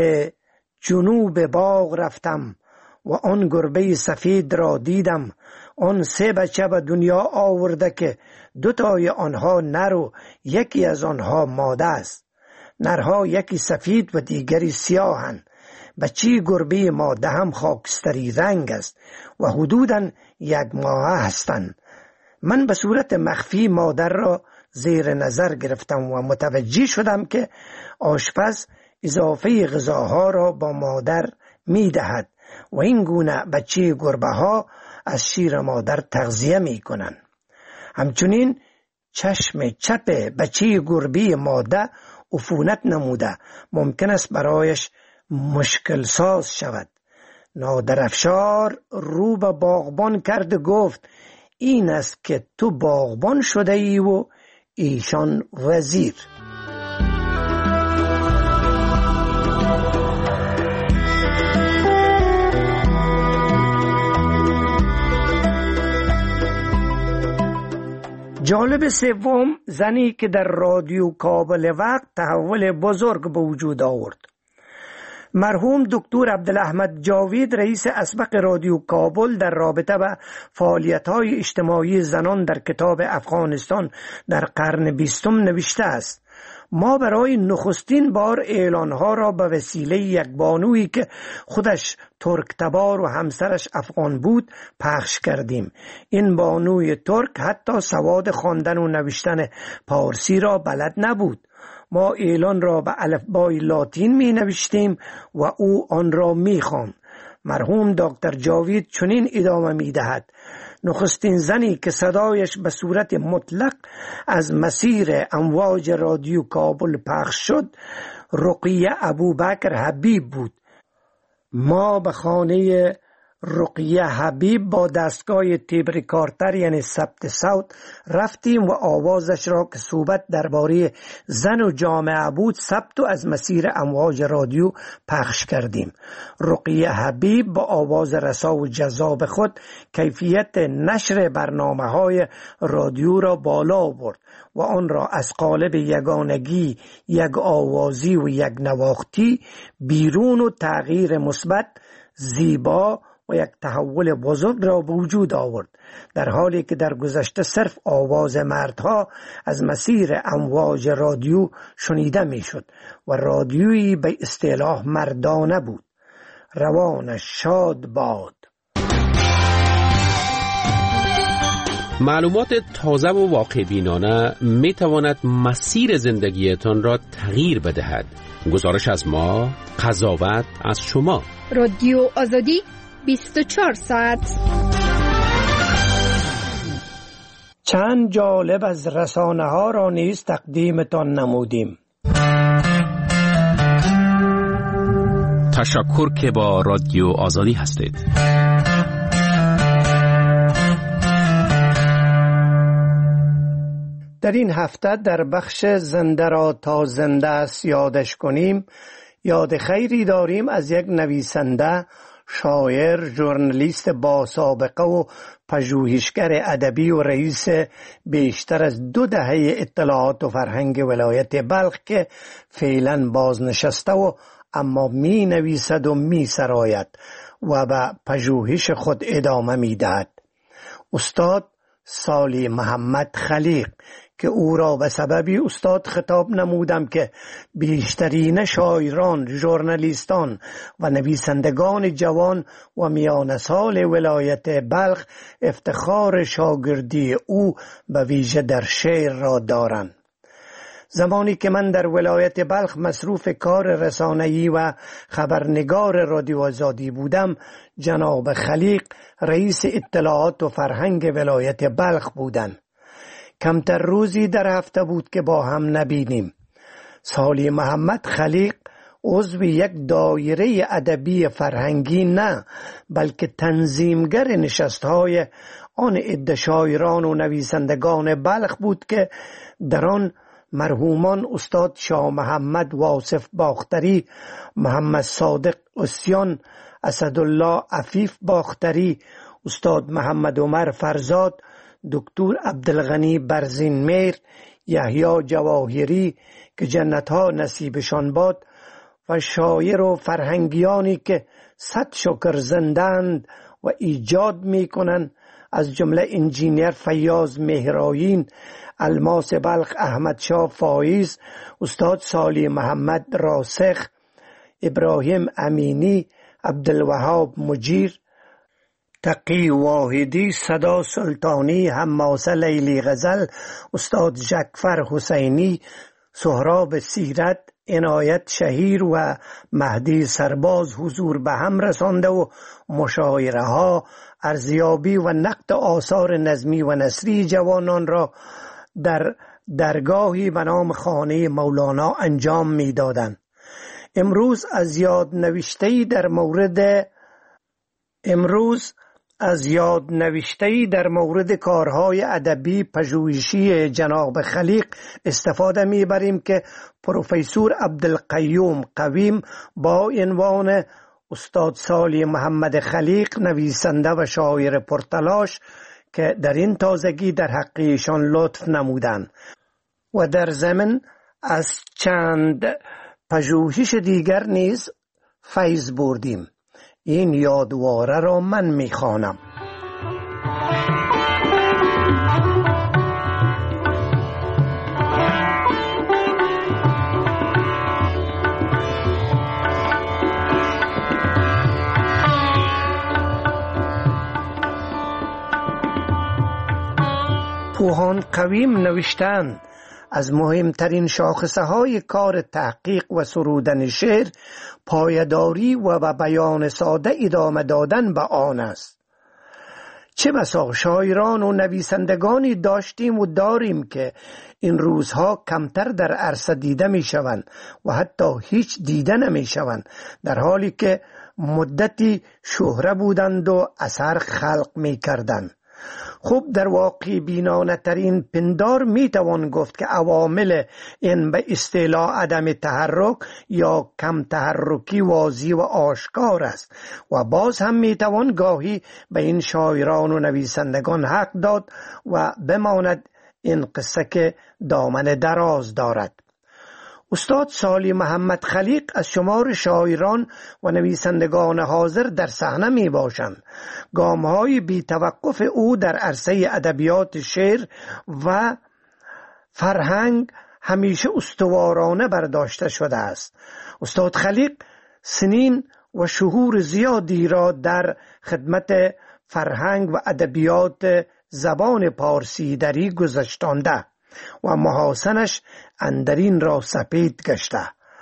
جنوب باغ رفتم و آن گربه سفید را دیدم. آن 3 بچه به دنیا آورده که 2 تای آنها نر و یکی از آنها ماده است. نرها یکی سفید و دیگری سیاهند. بچه گربه ماده هم خاکستری رنگ است و حدوداً 1 ماه هستند. من به صورت مخفی مادر را زیر نظر گرفتم و متوجه شدم که آشپز اضافه غذاها را با مادر می دهد و این گونه بچه گربه ها از شیر مادر تغذیه می کنند. همچنین چشم چپ بچه گربه ماده عفونت نموده، ممکن است برایش مشکل ساز شود. نادر افشار رو به باغبان کرد و گفت: این است که تو باغبان شده ای و ایشان وزیر. جالب سوم، زنی که در رادیو کابل وقت تحول بزرگ به وجود آورد. مرحوم دکتر عبدالاحمد جاوید رئیس اسبق رادیو کابل در رابطه با فعالیت‌های اجتماعی زنان در کتاب افغانستان در قرن 20 نوشته است: ما برای نخستین بار اعلانها را به وسیله یک بانویی که خودش ترک تبار و همسرش افغان بود پخش کردیم. این بانوی ترک حتی سواد خواندن و نوشتن پارسی را بلد نبود. ما اعلان را به الفبای لاتین می نوشتیم و او آن را می خواند. مرحوم دکتر جاوید چنین ادامه می دهد: نخستین زنی که صدایش به صورت مطلق از مسیر امواج رادیو کابل پخش شد رقیه ابوبکر حبیب بود. ما به خانه رقیه حبیب با دستگاه تیبریکارتر یعنی ثبت صوت رفتیم و آوازش را که صحبت درباره زن و جامعه بود ثبت و از مسیر امواج رادیو پخش کردیم. رقیه حبیب با آواز رسا و جذاب خود کیفیت نشر برنامه‌های رادیو را بالا برد و آن را از قالب یگانگی، یک آوازی و یک نواختی بیرون و تغییر مثبت، زیبا و یک تحول بزرگ را به وجود آورد، در حالی که در گذشته صرف آواز مردها از مسیر امواج رادیو شنیده می شد و رادیویی به اصطلاح مردانه بود. روانش شاد باد. معلومات تازه و واقع بینانه می تواند مسیر زندگیتان را تغییر بدهد. گزارش از ما، قضاوت از شما. رادیو آزادی 24 ساعت. چند جالب از رسانه ها را نیز تقدیمتان نمودیم. تشکر که با رادیو آزادی هستید. در این هفته در بخش زنده را تا زنده است یادش کنیم، یاد خیری داریم از یک نویسنده، شاعر، ژورنالیست با سابقه و پژوهشگر ادبی و رئیس بیشتر از 2 دهه اطلاعات و فرهنگ ولایت بلخ که فعلا بازنشسته و اما می نویسد و می سراید و به پژوهش خود ادامه می دهد. استاد سالی محمد خلیق که او را به سببی استاد خطاب نمودم که بیشترین شاعران، ژورنالیستان و نویسندگان جوان و میان سال ولایت بلخ افتخار شاگردی او به ویژه در شعر را دارند. زمانی که من در ولایت بلخ مصروف کار رسانه‌ای و خبرنگار رادیو آزادی بودم، جناب خلیق رئیس اطلاعات و فرهنگ ولایت بلخ بودند. کمتر روزی در هفته بود که با هم نبینیم. سالی محمد خلیق عضو یک دایره ادبی فرهنگی نه، بلکه تنظیمگر نشست‌های آن عده شاعران و نویسندگان بلخ بود که در آن مرحومان استاد شاه محمد واصف باختری، محمد صادق عصیان، اسدالله عفیف باختری، استاد محمد عمر فرزاد، دکتر عبدالغنی برزینمیر، یحیی جواهری که جنتها نصیبشان باد و شاعر و فرهنگیانی که 100 شکر زندند و ایجاد می کنند، از جمله انجینیر فیاض مهرآیین، الماس بلخ احمد شاه فایز، استاد سالی محمد راسخ، ابراهیم امینی، عبدالوهاب مجیر، تقی واحدی، صدا سلطانی، حماسه لیلی غزل، استاد جعفر حسینی، سهراب سیرت، عنایت شهیر و مهدی سرباز حضور به هم رسانده و مشاعره ها، ارزیابی و نقد آثار نظمی و نثری جوانان را در درگاهی به نام خانه مولانا انجام می دادند. امروز از یاد نوشته‌ای در مورد کارهای ادبی پژوهشی جناب خلیق استفاده میبریم که پروفسور عبدالقیوم قویم با عنوان استاد سالی محمد خلیق، نویسنده و شاعر پرتلاش که در این تازگی در حق ایشان لطف نمودند و در ضمن از چند پژوهش دیگر نیز فیض بردیم. این یادواره را من میخوانم. پوهان قویم نوشتند از مهمترین شاخصه های کار تحقیق و سرودن شعر پایداری و به بیان ساده ادامه دادن به آن است. چه بسا شاعران و نویسندگانی داشتیم و داریم که این روزها کمتر در عرصه دیده می شوند و حتی هیچ دیده نمی شوند، در حالی که مدتی شهره بودند و اثر خلق می کردند. خوب در واقع بینانه ترین پندار می توان گفت که عوامل این به اصطلاح عدم تحرک یا کم تحرکی واضح و آشکار است و باز هم می توان گاهی به این شاعران و نویسندگان حق داد و بماند این قصه که دامن دراز دارد. استاد سالی محمد خلیق از شمار شاعران و نویسندگان حاضر در صحنه می باشند. گام‌های بی توقف او در عرصه ادبیات شعر و فرهنگ همیشه استوارانه برداشته شده است. استاد خلیق سنین و شهور زیادی را در خدمت فرهنگ و ادبیات زبان پارسی دری گذشتانده و محاسنش اندرین را سپید گشته.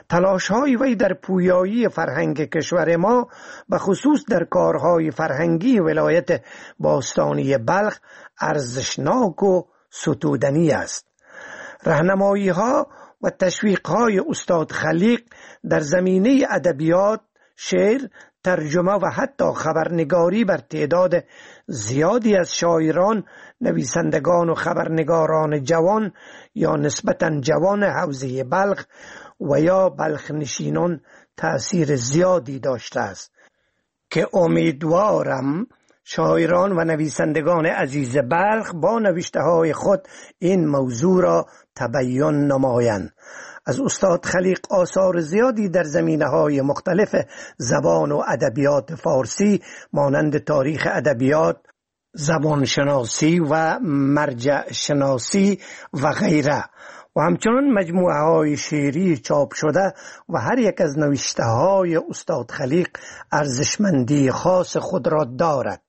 تلاش‌های وی در پویایی فرهنگ کشور ما و خصوص در کارهای فرهنگی ولایت باستانی بلخ ارزشناک و ستودنی است. راهنمایی‌ها و تشویق‌های استاد خلیق در زمینه ادبیات، شعر، ترجمه و حتی خبرنگاری بر تعداد زیادی از شاعران، نویسندگان و خبرنگاران جوان یا نسبتاً جوان حوزه بلخ و یا بلخ نشینان تأثیر زیادی داشته است که امیدوارم شاعران و نویسندگان عزیز بلخ با نوشته‌های خود این موضوع را تبیین نمایند. از استاد خلیق آثار زیادی در زمینه‌های مختلف زبان و ادبیات فارسی مانند تاریخ ادبیات، زبان شناسی و مرجع شناسی و غیره و همچنان مجموعه‌های شعری چاپ شده و هر یک از نوشته‌های استاد خلیق ارزشمندی خاص خود را دارد.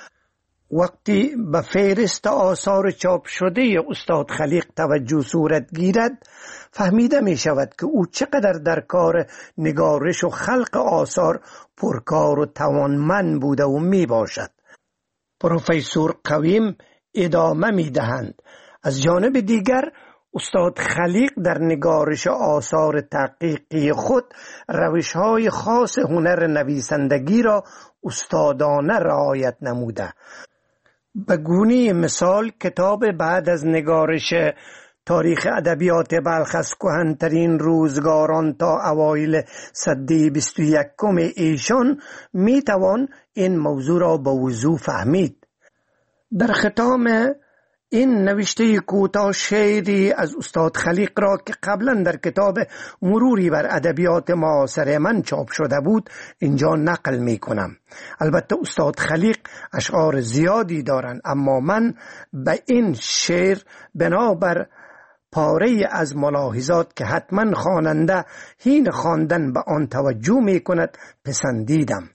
وقتی به فهرست آثار چاپ شده استاد خلیق توجه صورت گیرد، فهمیده می شود که او چقدر در کار نگارش و خلق آثار پرکار و توانمند بوده و می باشد. پروفسور قویم ادامه می دهند: از جانب دیگر استاد خلیق در نگارش آثار تحقیقی خود روش‌های خاص هنر نویسندگی را استادانه رعایت نموده. به گونه مثال کتاب بعد از نگارش تاریخ ادبیات بلخ از کهن‌ترین روزگاران تا اوایل سده 21 ایشان می توان این موضوع را به وضوح فهمید. در ختام این نوشته کوتاه شعری از استاد خلیق را که قبلا در کتاب مروری بر ادبیات معاصر من چاپ شده بود اینجا نقل می کنم. البته استاد خلیق اشعار زیادی دارند، اما من به این شعر بنابر پاره از ملاحظات که حتما خواننده حین خواندن به آن توجه می کند پسندیدم.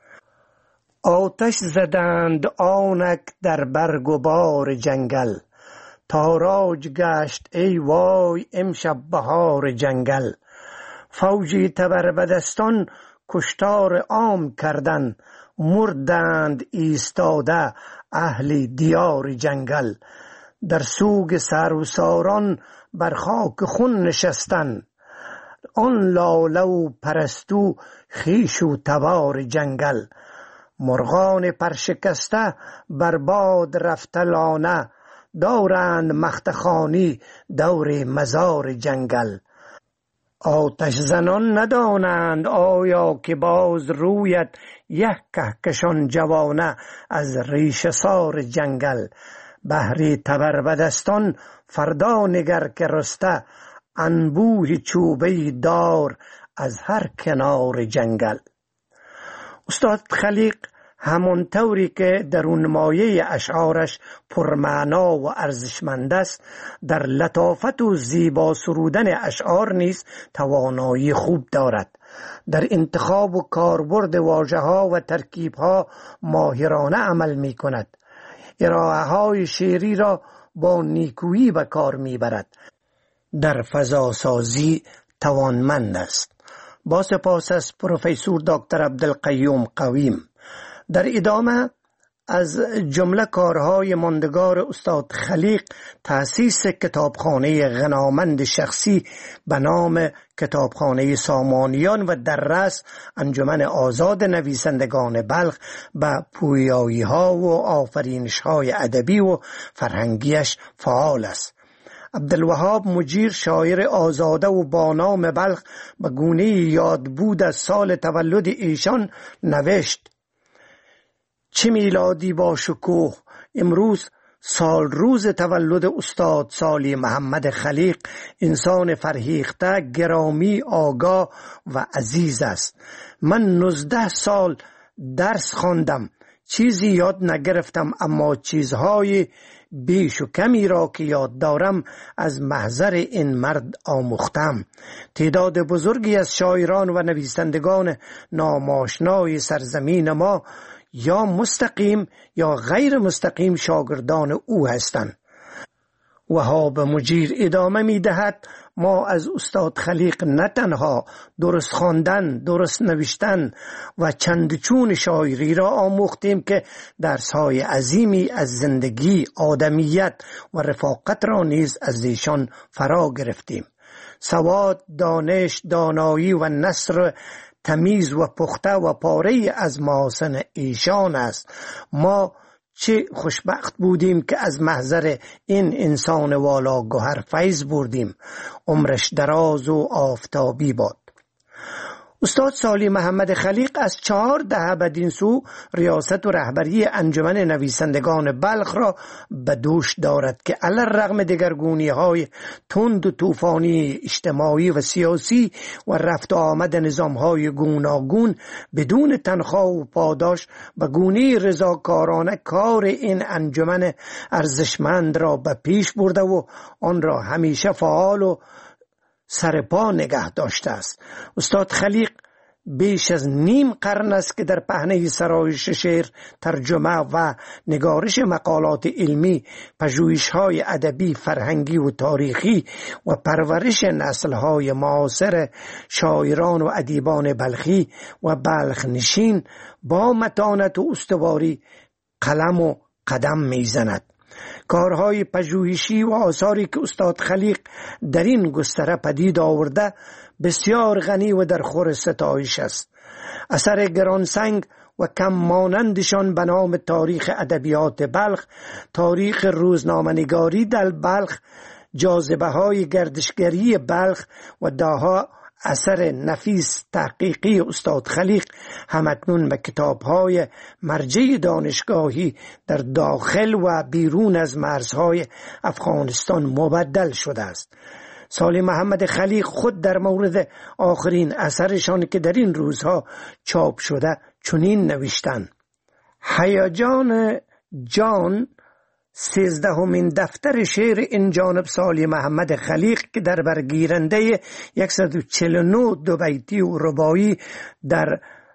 آتش زدند آنک در برگ و بار جنگل، تاراج گشت ای وای امشب بهار جنگل. فوجی تبربدستان کشتار عام کردن، مردند ایستاده اهل دیار جنگل. در سوگ سروساران بر خاک خون نشستن، آن لاله و پرستو خیش و تبار جنگل. مرغان پرشکسته بر باد رفته لانه، دارند مختخانی دور مزار جنگل. آتش زنان ندانند آیا که باز رویت، یک کهکشان جوانه از ریشه سار جنگل. بهری تبربدستان فردا نگر که رسته، انبوه چوبه دار از هر کنار جنگل. استاد خلیق همون طوری که درون مایه اشعارش پرمعنا و ارزشمند است، در لطافت و زیبا سرودن اشعار نیز توانایی خوب دارد. در انتخاب و کاربرد واژه‌ها و ترکیب‌ها ماهرانه عمل می کند. ارائه‌های شعری را با نیکویی به کار می برد. در فضاسازی توانمند است. با سپاس از پروفسور دکتر عبدالقیوم قویم. در ادامه از جمله کارهای ماندگار استاد خلیق تأسیس کتابخانه غنامند شخصی به نام کتابخانه سامانیان و در رأس انجمن آزاد نویسندگان بلخ به پویایی‌ها و آفرینش‌های ادبی و فرهنگیش فعال است. عبدالوهاب مجیر شاعر آزاده و با نام بلخ به گونه یاد بود از سال تولد ایشان نوشت: چه میلادی با شکوه، امروز سال روز تولد استاد سالی محمد خلیق. انسان فرهیخته، گرامی، آگاه و عزیز است. من 19 سال درس خواندم، چیزی یاد نگرفتم، اما چیزهای بیش و کمی را که یاد دارم از محضر این مرد آموختم. تعداد بزرگی از شاعران و نویسندگان ناماشنای سرزمین ما یا مستقیم یا غیر مستقیم شاگردان او هستند. وهاب مجیر ادامه می دهد: ما از استاد خلیق نه تنها درست خواندن، درست نوشتن و چندچون شاعری را آموختیم که درس‌های عظیمی از زندگی، آدمیت و رفاقت را نیز از ایشان فرا گرفتیم. سواد، دانش، دانایی و نثر تمیز و پخته و پاره از محاسن ایشان است. ما چه خوشبخت بودیم که از محضر این انسان والا گوهر فیض بردیم. عمرش دراز و آفتابی باد. استاد صالح محمد خلیق از 4 دهه بدین سو ریاست و رهبری انجمن نویسندگان بلخ را به دوش دارد که علی الرغم دگرگونی‌های تند و طوفانی اجتماعی و سیاسی و رفت و آمد نظام‌های گوناگون بدون تنخواه و پاداش به گونه رضاکارانه کار این انجمن ارزشمند را به پیش برده و آن را همیشه فعال و سرپا نگه داشته است. استاد خلیق بیش از نیم قرن است که در پهنه سرایش شعر، ترجمه و نگارش مقالات علمی، پژوهش‌های ادبی، فرهنگی و تاریخی و پرورش نسل‌های معاصر شاعران و ادیبان بلخی و بلخ نشین با متانت و استواری قلم و قدم می‌زند. کارهای پژوهشی و آثاری که استاد خلیق در این گستره پدید آورده بسیار غنی و در خور ستایش است. اثر گرانسنگ و کم مانندشان به نام تاریخ ادبیات بلخ، تاریخ روزنامه‌نگاری در بلخ، جاذبه های گردشگری بلخ و داها اثر نفیس تحقیقی استاد خلیق همکنون به کتاب‌های مرجع دانشگاهی در داخل و بیرون از مرزهای افغانستان مبدل شده است. صالح محمد خلیق خود در مورد آخرین اثرشان که در این روزها چاپ شده چنین نوشتند: هیجان جان 13مین دفتر شعر این جانب صالح محمد خلیق که در برگیرنده 149 دوبیتی و رباعی در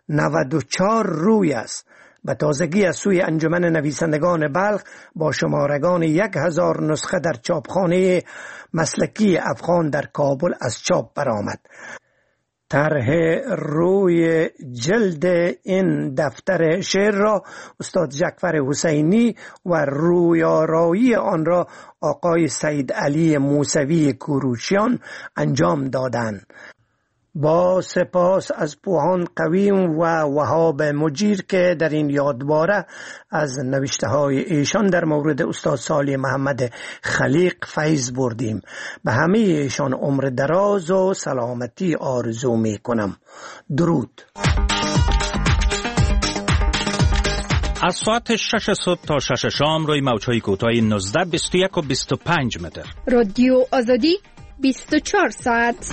94 روی است. به تازگی از سوی انجمن نویسندگان بلخ با شمارگان 1000 نسخه در چاپخانه مسلکی افغان در کابل از چاپ برآمد. طرح روی جلد این دفتر شعر را استاد جعفر حسینی و رویارایی آن را آقای سید علی موسوی کوروشیان انجام دادند. با سپاس از پوهان قویم و وهاب مجیر که در این یادباره از نوشته های ایشان در مورد استاد صالح محمد خلیق فیض بردیم. به همه ایشان عمر دراز و سلامتی آرزو می کنم. درود. از ساعت 6 صبح تا 6 شام روی موج‌های کوتاه 19، 21 و 25 متر. رادیو آزادی 24 ساعت.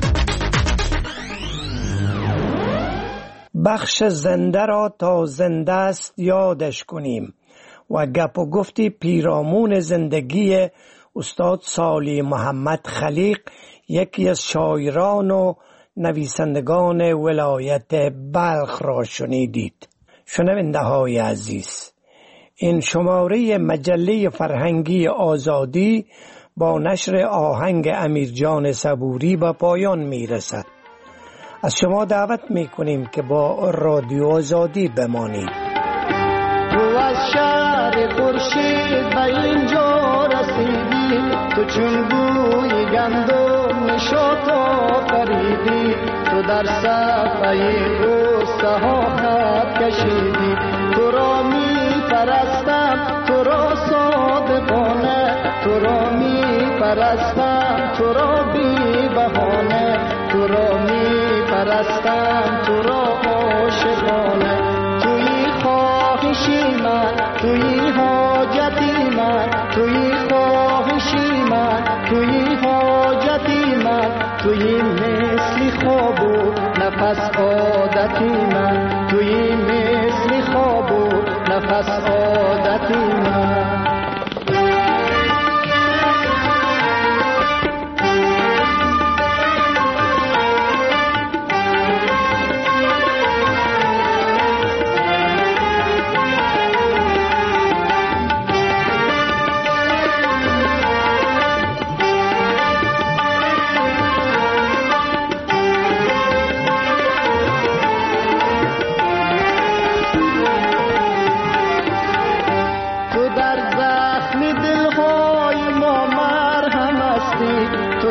بخش زنده را تا زنده است یادش کنیم و گپ و گفتی پیرامون زندگی استاد صالح محمد خلیق، یکی از شاعران و نویسندگان ولایت بلخ را شنیدید. شنونده های عزیز، این شماره مجله فرهنگی آزادی با نشر آهنگ امیرجان صبوری به پایان می رسد. از شما دعوت میکنیم که با رادیو آزادی بمانید. تو از شهر خورشید به اینجا رسیدی، تو چون بوی گندم نشاط آفریدی، تو در صفحه غصه ها خط کشیدی. تو را می پرستم، تو را صادقانه، تو را می پرستم، تو را بی بهانه، تو را می پرستم، تو را عاشقانه. توی خواهشی من، توی حاجتی من، توی خواهشی من، توی حاجتی من، توی مثل خواب و نفس عادتی من، توی مثل خواب و نفس عادتی من.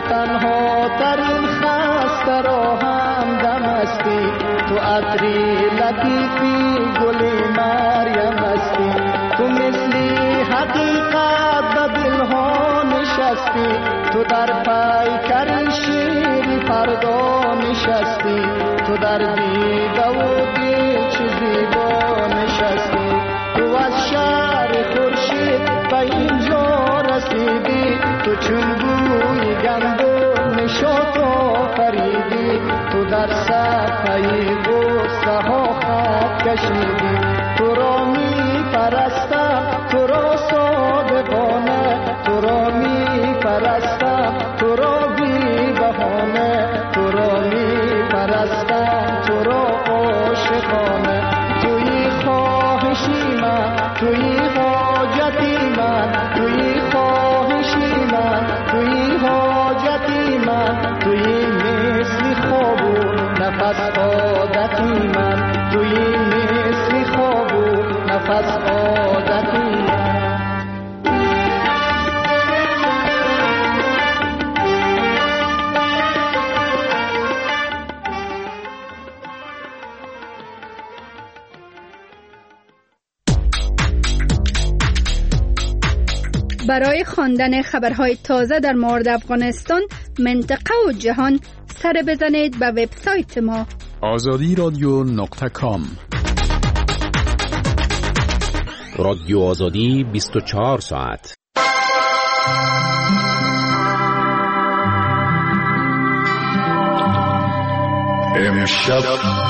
تنها ترین خسته را هم دم هستی، تو عطری لطیفی گلی مریم هستی، تو مثلی حقیقت به دلها نشستی، تو در پیکر شیری فردا نشستی، تو در دیده و دل چه زیبا نشستی، تو از شهر خورشید به اینجا رسیدی، تو چون بوی گندم نشاط آفریدی، تو در صفحه غصه ها خط کشیدی، تو را می پرستم تو را صادقانه، تو را می پرستم تو را بی بهانه، تو را می پرستم تو را عاشقانه، توی خواهشی من توی حاجتی من، توی خواهشی من توی حاجتی من، توی مثل خواب و نفس عادتی من، توی مثل خواب و نفس عادتی من. برای خواندن خبرهای تازه در مورد افغانستان، منطقه و جهان، سر بزنید به وبسایت ما azadi.com. رادیو آزادی 24 ساعت. امشب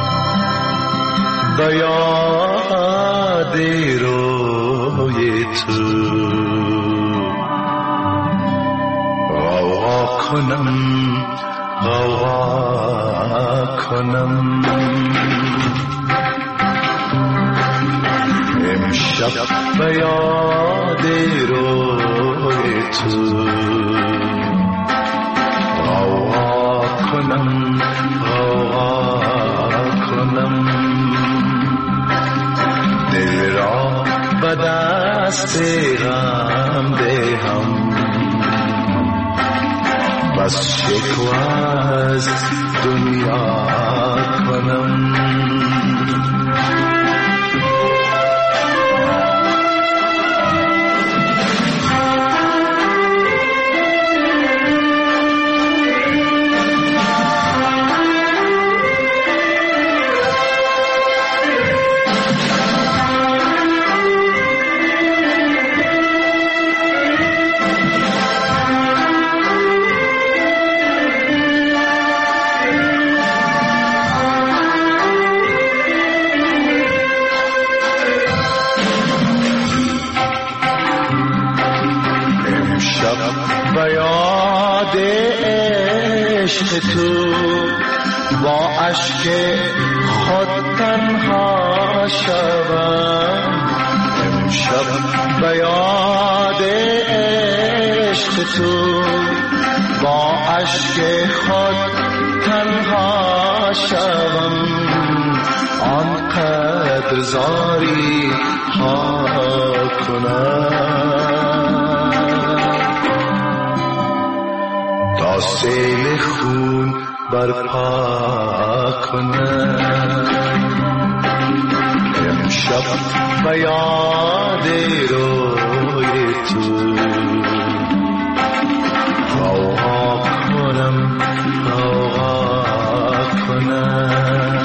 به یاد روی تو غوغا کنم امشب به یاد روی تو غوغا کنم دل را به دست غم دهم، بس شکوه از دنیا کنم. به یاد عشق تو با اشک خود تنها شوم، امشب به یاد عشق تو با اشک خود تنها شوم، آنقدر زاری ها کنم تا سیل خون برپا کنم. امشب به یاد روی تو غوغا کنم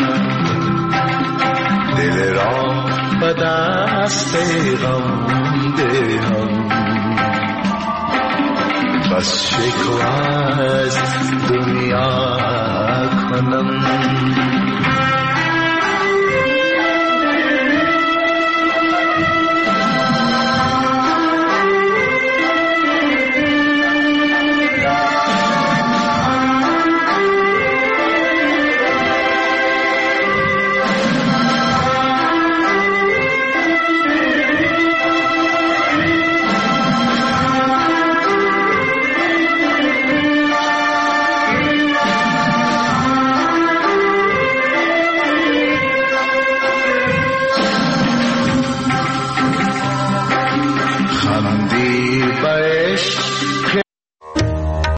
دل را به دست غم دهم، بس شکوه از دنیا کنم.